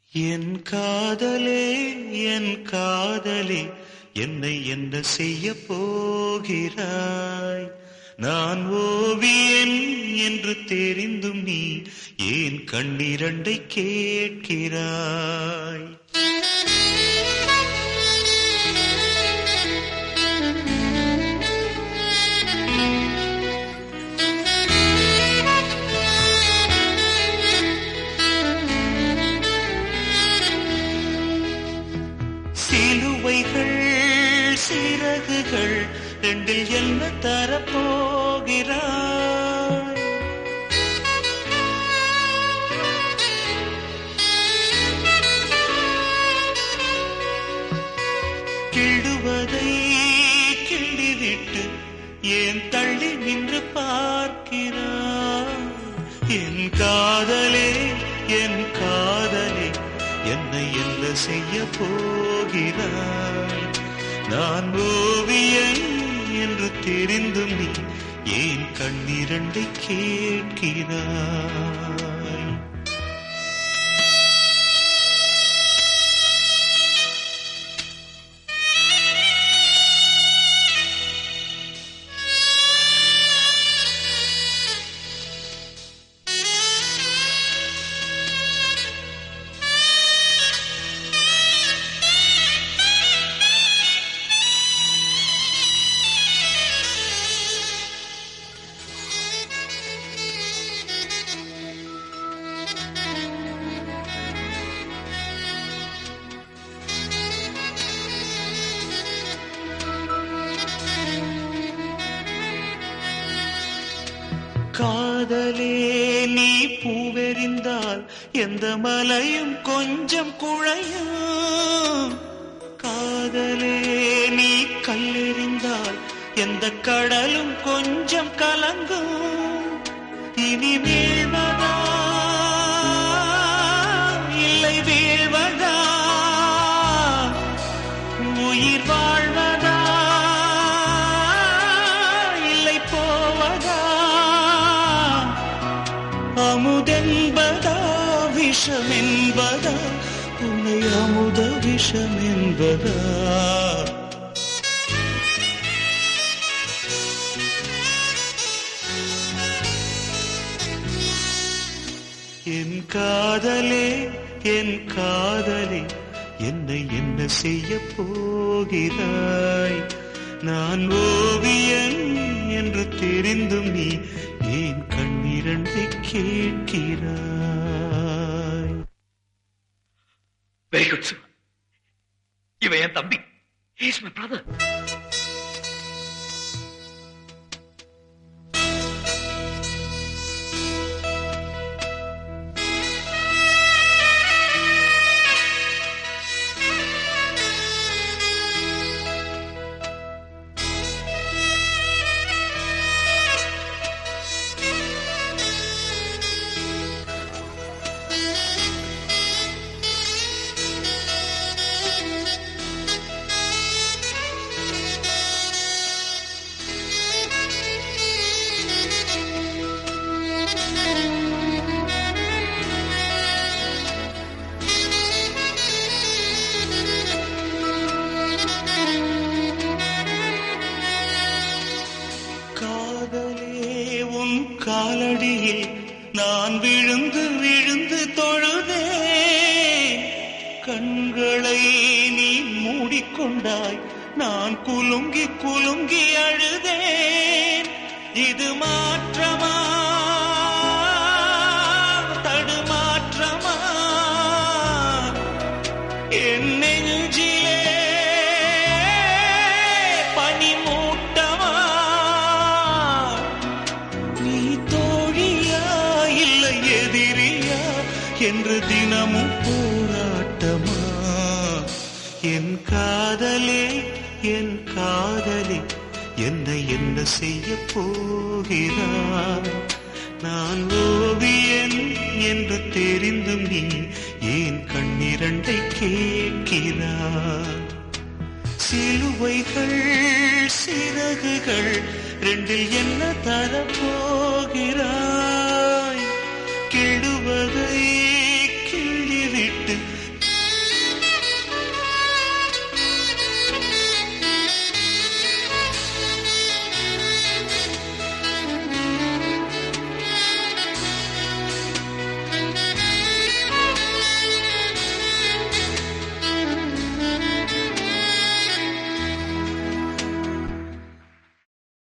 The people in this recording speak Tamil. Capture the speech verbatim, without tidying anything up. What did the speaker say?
என் காதலே என் காதலே என்னை என்ன செய்ய போகிறாய்? நான் ஓவியன் என்று தெரிந்தும் நீ ஏன் கண்ணிரண்டை கேட்கிறாய்? சிலுவைகள் சிறகுகள் ரெண்டில் என்ன தரப்போகிறாய்? கிள்ளுவதை கிள்ளிவிட்டு ஏன் தள்ளி நின்று பார்க்கிறாய்? என் காதலே என் காதலே என்னை என்ன செய்ய போகிறாய்? நான் ஓவியன் என்று தெரிந்தும் நீ ஏன் கண்ணிரண்டை கேட்கிறாய்? காதலே நீ பூவெறிந்தால் எந்த மலையும் கொஞ்சம் குழையும். காதலே நீ கல்லெறிந்தால் எந்த கடலும் கொஞ்சம் கலங்கும். இனி வீழ்வதா இல்லை வீழ்வதா, உயிர் வாழ்வதா இல்லை போவதா, அமுதென்பதா விஷமென்பதா, உன்னை அமுத விஷமென்பதா? என் காதலே என் காதலே என்னை என்ன செய்ய போகிறாய்? நான் ஓவியன் என்று தெரிந்தும் நீ ஏன் கண்ணிரண்டை கேட்கிறாய்? Very good sir. இவன் என் தம்பி. He is my brother. காலடியில் நான் விழுந்து விழுந்து தொழுதேன். கண்களை நீ மூடிக்கொண்டாய், நான் குலுங்கி குலுங்கி அழுதேன். இது மாற்றமா தடுமாற்றமா? என் நெஞ்சிலே பனிமூட்டமா? நீ தோழியா இல்லை எதிரியா என்று தினமும் போராட்டமா? என் காதலே என் காதலே என்னை என்ன செய்ய போகிறாய்? நான் ஓவியன் என்று தெரிந்தும் நீ ஏன் கண்ணிரண்டை கேட்கிறாய்? சிலுவைகள் சிறகுகள் ரெண்டில் என்ன தரப்போகிறாய்? கிடுவதை